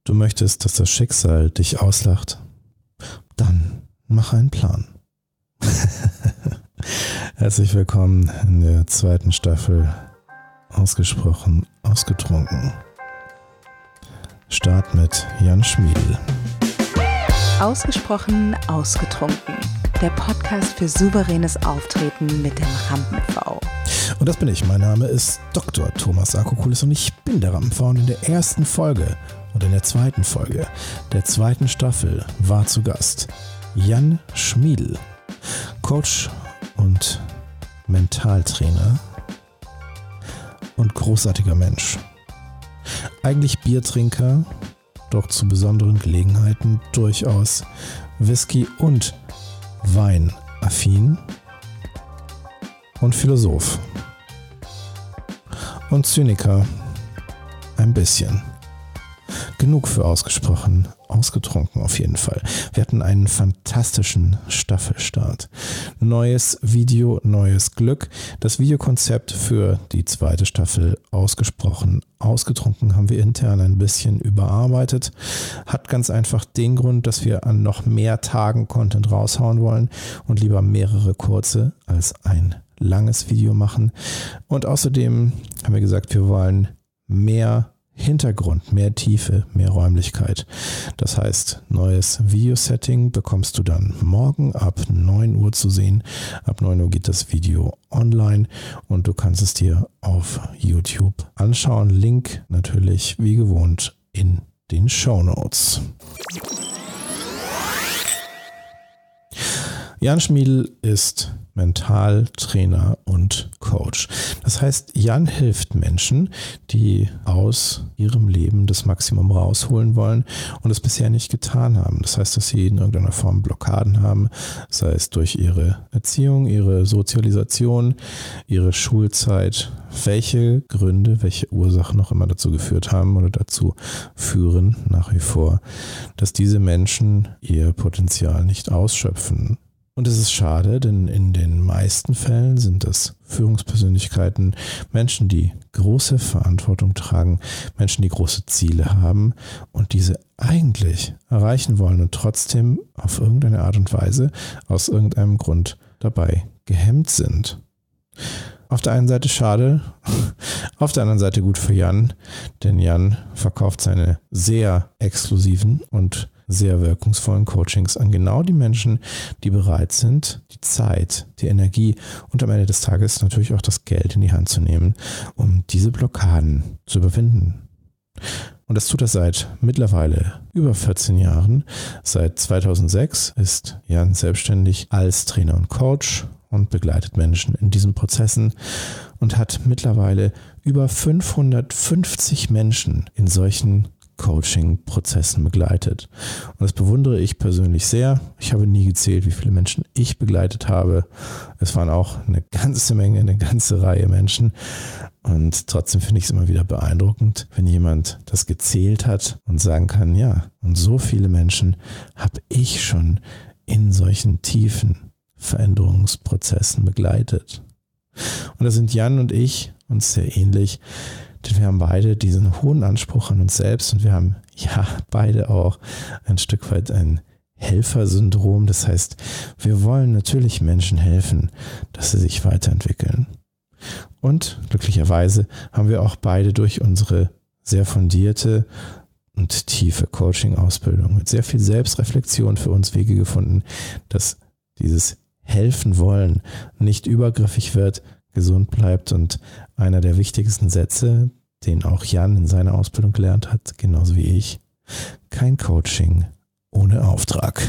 Du möchtest, dass das Schicksal dich auslacht? Dann mach einen Plan. Herzlich willkommen in der zweiten Staffel Ausgesprochen Ausgetrunken. Start mit Jan Schmiedl. Ausgesprochen Ausgetrunken. Der Podcast für souveränes Auftreten mit dem Rampen-V. Und das bin ich. Mein Name ist Dr. Thomas Sarkokulis und ich bin der Rampen-V. Und in der ersten Folge und in der zweiten Folge der zweiten Staffel war zu Gast Jan Schmiedl, Coach und Mentaltrainer und großartiger Mensch. Eigentlich Biertrinker, doch zu besonderen Gelegenheiten durchaus Whisky- und Wein-affin und Philosoph und Zyniker ein bisschen. Genug für ausgesprochen, ausgetrunken auf jeden Fall. Wir hatten einen fantastischen Staffelstart. Neues Video, neues Glück. Das Videokonzept für die zweite Staffel ausgesprochen, ausgetrunken haben wir intern ein bisschen überarbeitet. Hat ganz einfach den Grund, dass wir an noch mehr Tagen Content raushauen wollen und lieber mehrere kurze als ein langes Video machen. Und außerdem haben wir gesagt, wir wollen mehr Hintergrund, mehr Tiefe, mehr Räumlichkeit. Das heißt, neues Videosetting bekommst du dann morgen ab 9 Uhr zu sehen. Ab 9 Uhr geht das Video online und du kannst es dir auf YouTube anschauen. Link natürlich wie gewohnt in den Shownotes. Jan Schmiedl ist Mentaltrainer und Coach. Das heißt, Jan hilft Menschen, die aus ihrem Leben das Maximum rausholen wollen und es bisher nicht getan haben. Das heißt, dass sie in irgendeiner Form Blockaden haben, sei es durch ihre Erziehung, ihre Sozialisation, ihre Schulzeit, welche Gründe, welche Ursachen noch immer dazu geführt haben oder dazu führen nach wie vor, dass diese Menschen ihr Potenzial nicht ausschöpfen. Und es ist schade, denn in den meisten Fällen sind es Führungspersönlichkeiten, Menschen, die große Verantwortung tragen, Menschen, die große Ziele haben und diese eigentlich erreichen wollen und trotzdem auf irgendeine Art und Weise aus irgendeinem Grund dabei gehemmt sind. Auf der einen Seite schade, auf der anderen Seite gut für Jan, denn Jan verkauft seine sehr exklusiven und sehr wirkungsvollen Coachings an genau die Menschen, die bereit sind, die Zeit, die Energie und am Ende des Tages natürlich auch das Geld in die Hand zu nehmen, um diese Blockaden zu überwinden. Und das tut er seit mittlerweile über 14 Jahren. Seit 2006 ist Jan selbstständig als Trainer und Coach und begleitet Menschen in diesen Prozessen und hat mittlerweile über 550 Menschen in solchen Coaching-Prozessen begleitet. Und das bewundere ich persönlich sehr. Ich habe nie gezählt, wie viele Menschen ich begleitet habe. Es waren auch eine ganze Menge, eine ganze Reihe Menschen. Und trotzdem finde ich es immer wieder beeindruckend, wenn jemand das gezählt hat und sagen kann, ja, und so viele Menschen habe ich schon in solchen tiefen Veränderungsprozessen begleitet. Und da sind Jan und ich uns sehr ähnlich, denn wir haben beide diesen hohen Anspruch an uns selbst und wir haben ja beide auch ein Stück weit ein Helfersyndrom. Das heißt, wir wollen natürlich Menschen helfen, dass sie sich weiterentwickeln. Und glücklicherweise haben wir auch beide durch unsere sehr fundierte und tiefe Coaching-Ausbildung mit sehr viel Selbstreflexion für uns Wege gefunden, dass dieses Helfen wollen nicht übergriffig wird, gesund bleibt und einer der wichtigsten Sätze, den auch Jan in seiner Ausbildung gelernt hat, genauso wie ich: kein Coaching ohne Auftrag.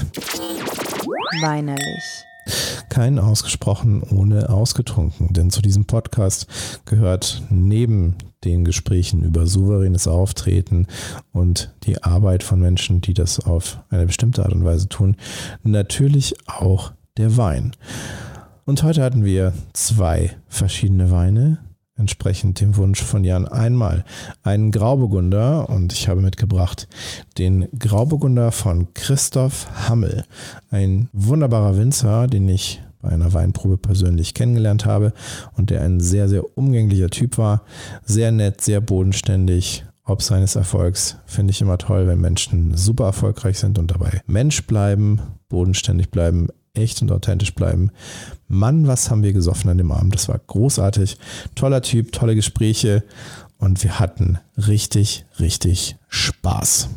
Weinerlich. Kein ausgesprochen ohne ausgetrunken, denn zu diesem Podcast gehört neben den Gesprächen über souveränes Auftreten und die Arbeit von Menschen, die das auf eine bestimmte Art und Weise tun, natürlich auch der Wein. Und heute hatten wir 2 verschiedene Weine, entsprechend dem Wunsch von Jan. Einmal einen Grauburgunder und ich habe mitgebracht den Grauburgunder von Christoph Hammel. Ein wunderbarer Winzer, den ich bei einer Weinprobe persönlich kennengelernt habe und der ein sehr, sehr umgänglicher Typ war. Sehr nett, sehr bodenständig, ob seines Erfolgs. Finde ich immer toll, wenn Menschen super erfolgreich sind und dabei Mensch bleiben, bodenständig bleiben, echt und authentisch bleiben. Mann, was haben wir gesoffen an dem Abend. Das war großartig. Toller Typ, tolle Gespräche und wir hatten richtig, richtig Spaß.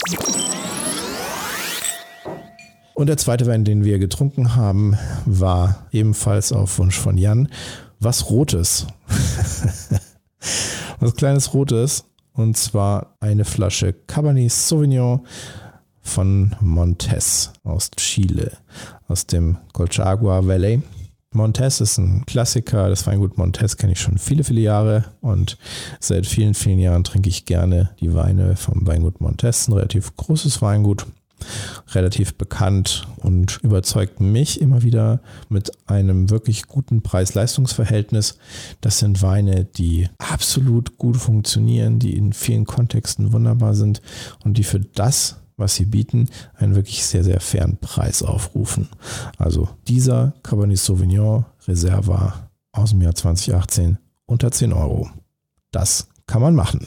Und der zweite Wein, den wir getrunken haben, war ebenfalls auf Wunsch von Jan was Rotes. Was kleines Rotes. Und zwar eine Flasche Cabernet Sauvignon von Montes aus Chile, aus dem Colchagua Valley. Montes ist ein Klassiker, das Weingut Montes kenne ich schon viele, viele Jahre und seit vielen, vielen Jahren trinke ich gerne die Weine vom Weingut Montes, ein relativ großes Weingut, relativ bekannt und überzeugt mich immer wieder mit einem wirklich guten Preis-Leistungs-Verhältnis. Das sind Weine, die absolut gut funktionieren, die in vielen Kontexten wunderbar sind und die für das, was sie bieten, einen wirklich sehr, sehr fairen Preis aufrufen. Also dieser Cabernet Sauvignon Reserva aus dem Jahr 2018 unter 10 Euro. Das kann man machen.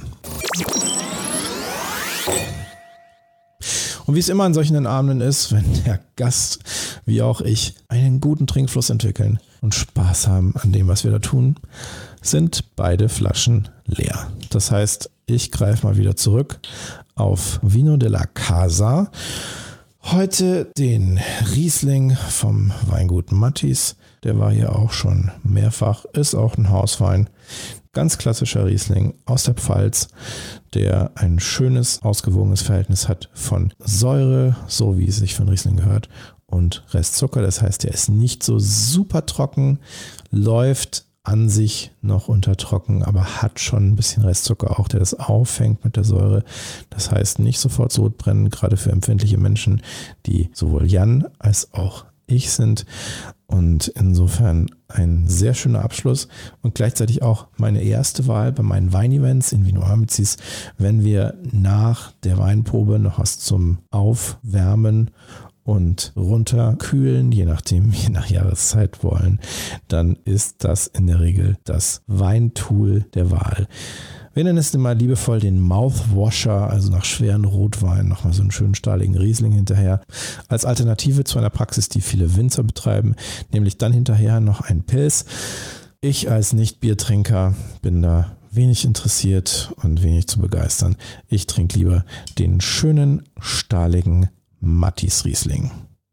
Und wie es immer an solchen Abenden ist, wenn der Gast, wie auch ich, einen guten Trinkfluss entwickeln und Spaß haben an dem, was wir da tun, sind beide Flaschen leer. Das heißt, ich greife mal wieder zurück auf Vino de la Casa. Heute den Riesling vom Weingut Mattis. Der war hier auch schon mehrfach, ist auch ein Hauswein. Ganz klassischer Riesling aus der Pfalz, der ein schönes, ausgewogenes Verhältnis hat von Säure, so wie es sich für einen Riesling gehört, und Restzucker. Das heißt, der ist nicht so super trocken, läuft an sich noch unter trocken, aber hat schon ein bisschen Restzucker auch, der das auffängt mit der Säure. Das heißt, nicht sofort Sodbrennen, gerade für empfindliche Menschen, die sowohl Jan als auch ich sind. Und insofern ein sehr schöner Abschluss und gleichzeitig auch meine erste Wahl bei meinen Weinevents in Vino Amicis, wenn wir nach der Weinprobe noch was zum Aufwärmen und runterkühlen, je nach Jahreszeit wollen, dann ist das in der Regel das Weintool der Wahl. Wir nennen es immer liebevoll den Mouthwasher, also nach schweren Rotwein nochmal so einen schönen stahligen Riesling hinterher. Als Alternative zu einer Praxis, die viele Winzer betreiben, nämlich dann hinterher noch ein Pils. Ich als Nicht-Biertrinker bin da wenig interessiert und wenig zu begeistern. Ich trinke lieber den schönen, stahligen Mattis Riesling.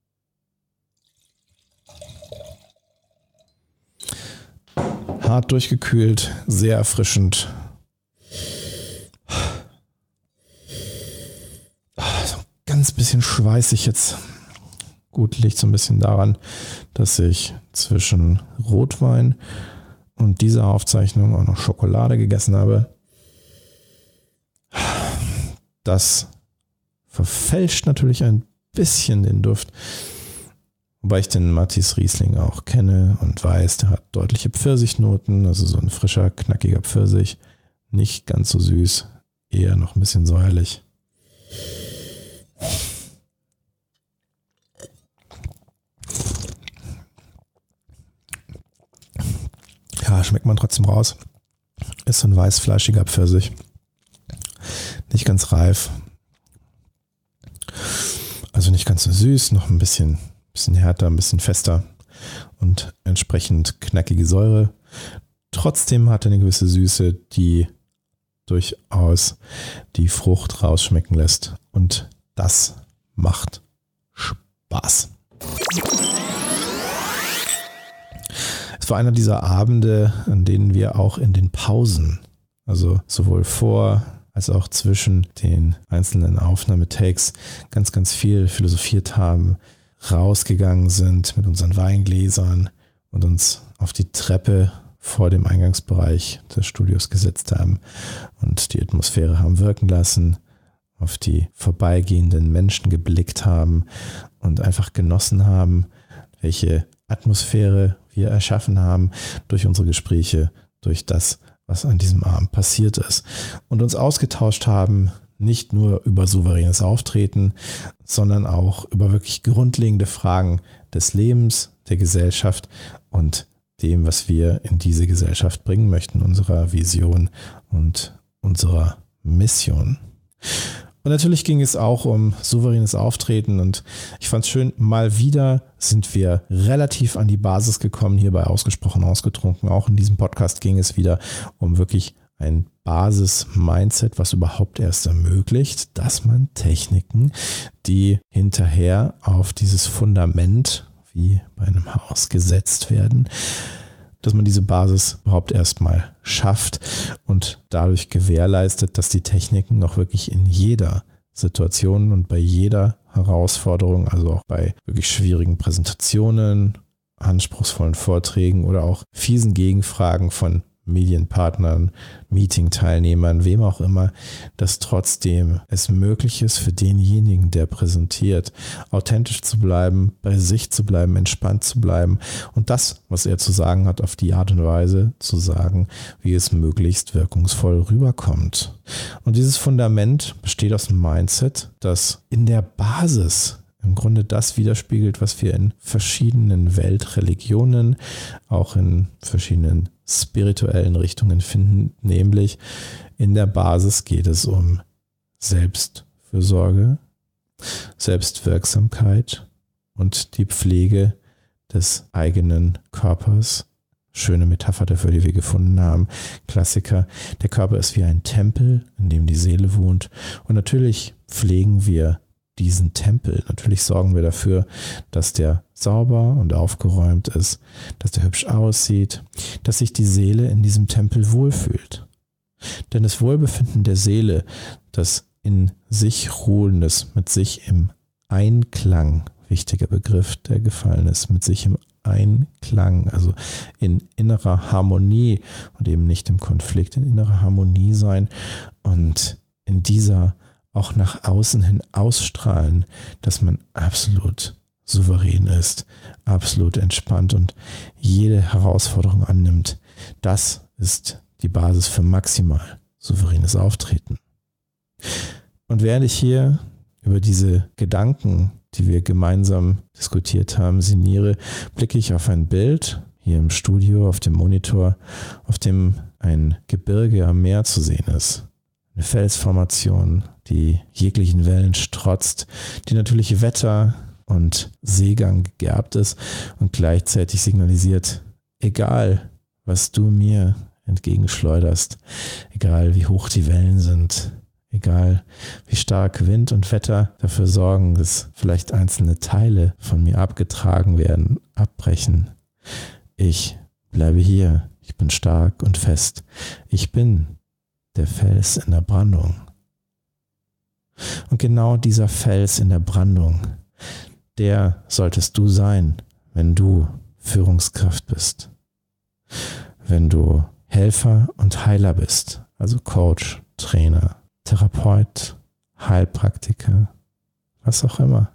Hart durchgekühlt, sehr erfrischend. So ein ganz bisschen schweißig jetzt. Gut, liegt so ein bisschen daran, dass ich zwischen Rotwein und dieser Aufzeichnung auch noch Schokolade gegessen habe. Das verfälscht natürlich ein bisschen den Duft, wobei ich den Mattis Riesling auch kenne und weiß, der hat deutliche Pfirsichnoten, also so ein frischer, knackiger Pfirsich, nicht ganz so süß, eher noch ein bisschen säuerlich. Ja, schmeckt man trotzdem raus. Ist so ein weißfleischiger Pfirsich, nicht ganz reif. Also nicht ganz so süß, noch ein bisschen härter, ein bisschen fester und entsprechend knackige Säure. Trotzdem hat er eine gewisse Süße, die durchaus die Frucht rausschmecken lässt. Und das macht Spaß. Es war einer dieser Abende, an denen wir auch in den Pausen, also sowohl vor als auch zwischen den einzelnen Aufnahmetakes ganz, ganz viel philosophiert haben, rausgegangen sind mit unseren Weingläsern und uns auf die Treppe vor dem Eingangsbereich des Studios gesetzt haben und die Atmosphäre haben wirken lassen, auf die vorbeigehenden Menschen geblickt haben und einfach genossen haben, welche Atmosphäre wir erschaffen haben durch unsere Gespräche, durch das, was an diesem Abend passiert ist und uns ausgetauscht haben, nicht nur über souveränes Auftreten, sondern auch über wirklich grundlegende Fragen des Lebens, der Gesellschaft und dem, was wir in diese Gesellschaft bringen möchten, unserer Vision und unserer Mission. Und natürlich ging es auch um souveränes Auftreten und ich fand es schön, mal wieder sind wir relativ an die Basis gekommen, hier bei Ausgesprochen Ausgetrunken. Auch in diesem Podcast ging es wieder um wirklich ein Basis-Mindset, was überhaupt erst ermöglicht, dass man Techniken, die hinterher auf dieses Fundament wie bei einem Haus gesetzt werden, dass man diese Basis überhaupt erstmal schafft und dadurch gewährleistet, dass die Techniken auch wirklich in jeder Situation und bei jeder Herausforderung, also auch bei wirklich schwierigen Präsentationen, anspruchsvollen Vorträgen oder auch fiesen Gegenfragen von Medienpartnern, Meeting-Teilnehmern, wem auch immer, dass trotzdem es möglich ist für denjenigen, der präsentiert, authentisch zu bleiben, bei sich zu bleiben, entspannt zu bleiben und das, was er zu sagen hat, auf die Art und Weise zu sagen, wie es möglichst wirkungsvoll rüberkommt. Und dieses Fundament besteht aus einem Mindset, das in der Basis im Grunde das widerspiegelt, was wir in verschiedenen Weltreligionen, auch in verschiedenen spirituellen Richtungen finden, nämlich in der Basis geht es um Selbstfürsorge, Selbstwirksamkeit und die Pflege des eigenen Körpers. Schöne Metapher dafür, die wir gefunden haben. Klassiker. Der Körper ist wie ein Tempel, in dem die Seele wohnt. Und natürlich pflegen wir diesen Tempel. Natürlich sorgen wir dafür, dass der sauber und aufgeräumt ist, dass der hübsch aussieht, dass sich die Seele in diesem Tempel wohlfühlt. Denn das Wohlbefinden der Seele, das in sich ruhendes, mit sich im Einklang, wichtiger Begriff, der gefallen ist, mit sich im Einklang, also in innerer Harmonie und eben nicht im Konflikt, in innerer Harmonie sein und in dieser auch nach außen hin ausstrahlen, dass man absolut souverän ist, absolut entspannt und jede Herausforderung annimmt. Das ist die Basis für maximal souveränes Auftreten. Und während ich hier über diese Gedanken, die wir gemeinsam diskutiert haben, sinniere, blicke ich auf ein Bild hier im Studio, auf dem Monitor, auf dem ein Gebirge am Meer zu sehen ist. Eine Felsformation, die jeglichen Wellen strotzt, die natürlich Wetter und Seegang gegerbt ist und gleichzeitig signalisiert, egal was du mir entgegenschleuderst, egal wie hoch die Wellen sind, egal wie stark Wind und Wetter dafür sorgen, dass vielleicht einzelne Teile von mir abgetragen werden, abbrechen. Ich bleibe hier, ich bin stark und fest, ich bin der Fels in der Brandung. Und genau dieser Fels in der Brandung, der solltest du sein, wenn du Führungskraft bist. Wenn du Helfer und Heiler bist, also Coach, Trainer, Therapeut, Heilpraktiker, was auch immer.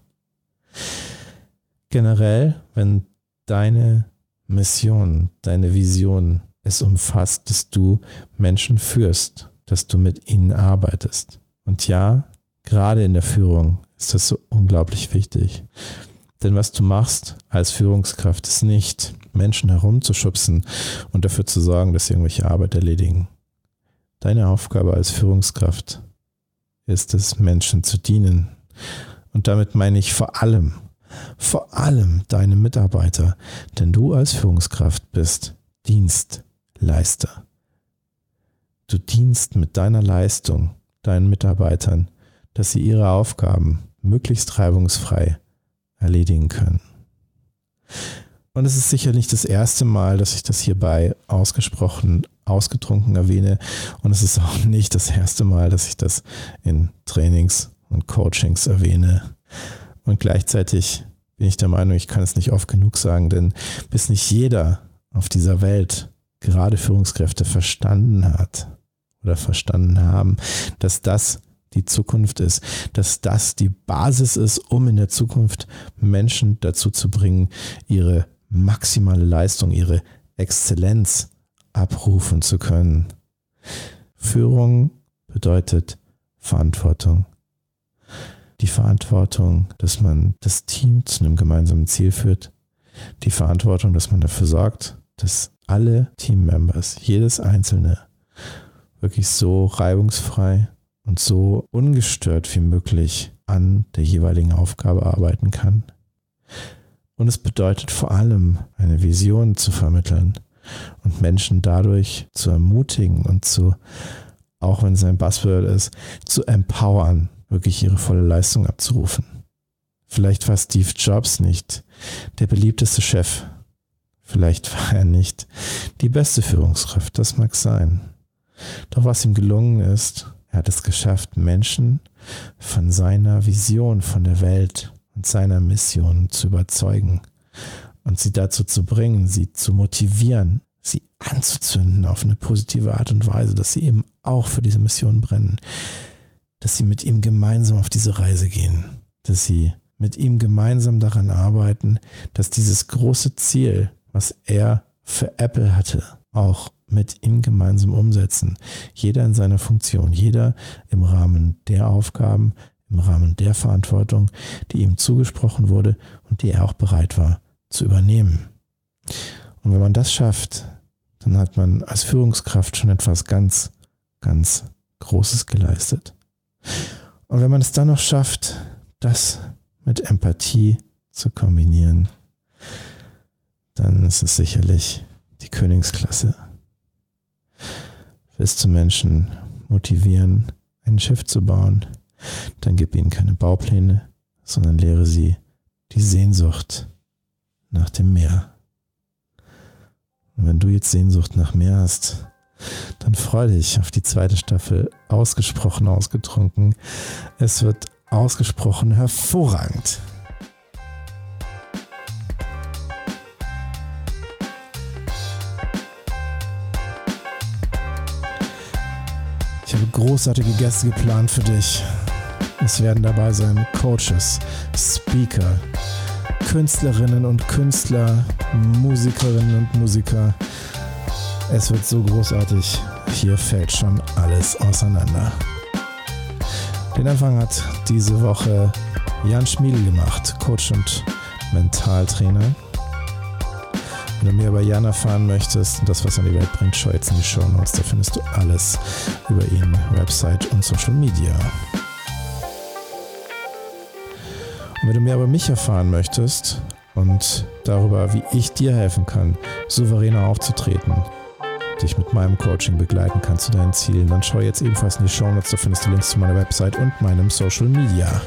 Generell, wenn deine Mission, deine Vision es umfasst, dass du Menschen führst, dass du mit ihnen arbeitest. Und ja, gerade in der Führung ist das so unglaublich wichtig. Denn was du machst als Führungskraft ist nicht, Menschen herumzuschubsen und dafür zu sorgen, dass sie irgendwelche Arbeit erledigen. Deine Aufgabe als Führungskraft ist es, Menschen zu dienen. Und damit meine ich vor allem deine Mitarbeiter. Denn du als Führungskraft bist Dienstleister. Du dienst mit deiner Leistung deinen Mitarbeitern, dass sie ihre Aufgaben möglichst reibungsfrei erledigen können. Und es ist sicher nicht das erste Mal, dass ich das hierbei ausgesprochen, ausgetrunken erwähne. Und es ist auch nicht das erste Mal, dass ich das in Trainings und Coachings erwähne. Und gleichzeitig bin ich der Meinung, ich kann es nicht oft genug sagen, denn bis nicht jeder auf dieser Welt, gerade Führungskräfte, verstanden hat oder verstanden haben, dass das die Zukunft ist, dass das die Basis ist, um in der Zukunft Menschen dazu zu bringen, ihre maximale Leistung, ihre Exzellenz abrufen zu können. Führung bedeutet Verantwortung. Die Verantwortung, dass man das Team zu einem gemeinsamen Ziel führt. Die Verantwortung, dass man dafür sorgt, dass alle Teammembers, jedes Einzelne, wirklich so reibungsfrei und so ungestört wie möglich an der jeweiligen Aufgabe arbeiten kann. Und es bedeutet vor allem, eine Vision zu vermitteln und Menschen dadurch zu ermutigen und zu, auch wenn es ein Buzzword ist, zu empowern, wirklich ihre volle Leistung abzurufen. Vielleicht war Steve Jobs nicht der beliebteste Chef. Vielleicht war er nicht die beste Führungskraft, das mag sein. Doch was ihm gelungen ist, er hat es geschafft, Menschen von seiner Vision von der Welt und seiner Mission zu überzeugen und sie dazu zu bringen, sie zu motivieren, sie anzuzünden auf eine positive Art und Weise, dass sie eben auch für diese Mission brennen, dass sie mit ihm gemeinsam auf diese Reise gehen, dass sie mit ihm gemeinsam daran arbeiten, dass dieses große Ziel, was er für Apple hatte, auch mit ihm gemeinsam umsetzen. Jeder in seiner Funktion, jeder im Rahmen der Aufgaben, im Rahmen der Verantwortung, die ihm zugesprochen wurde und die er auch bereit war zu übernehmen. Und wenn man das schafft, dann hat man als Führungskraft schon etwas ganz, ganz Großes geleistet. Und wenn man es dann noch schafft, das mit Empathie zu kombinieren, dann ist es sicherlich die Königsklasse. Willst du Menschen motivieren, ein Schiff zu bauen, dann gib ihnen keine Baupläne, sondern lehre sie die Sehnsucht nach dem Meer. Und wenn du jetzt Sehnsucht nach Meer hast, dann freu dich auf die 2. Staffel Ausgesprochen ausgetrunken. Es wird ausgesprochen hervorragend. Ich habe großartige Gäste geplant für dich. Es werden dabei sein Coaches, Speaker, Künstlerinnen und Künstler, Musikerinnen und Musiker. Es wird so großartig. Hier fällt schon alles auseinander. Den Anfang hat diese Woche Jan Schmiedl gemacht, Coach und Mentaltrainer. Wenn du mehr über Jan erfahren möchtest und das, was er in die Welt bringt, schau jetzt in die Shownotes. Da findest du alles über ihn, Website und Social Media. Und wenn du mehr über mich erfahren möchtest und darüber, wie ich dir helfen kann, souveräner aufzutreten, dich mit meinem Coaching begleiten kann zu deinen Zielen, dann schau jetzt ebenfalls in die Shownotes. Da findest du Links zu meiner Website und meinem Social Media.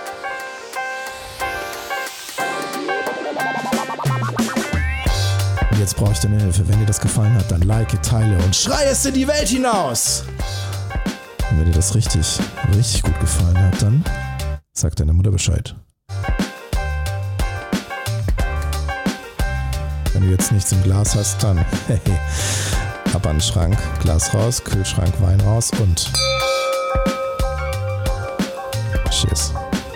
Und jetzt brauche ich deine Hilfe. Wenn dir das gefallen hat, dann like, teile und schrei es in die Welt hinaus. Und wenn dir das richtig gut gefallen hat, dann sag deiner Mutter Bescheid. Wenn du jetzt nichts im Glas hast, dann ab an den Schrank, Glas raus, Kühlschrank, Wein raus und Cheers.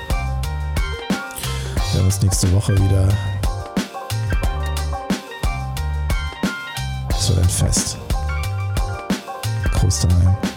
Wir hören uns nächste Woche wieder. Es wird ein Fest. Gruß daheim.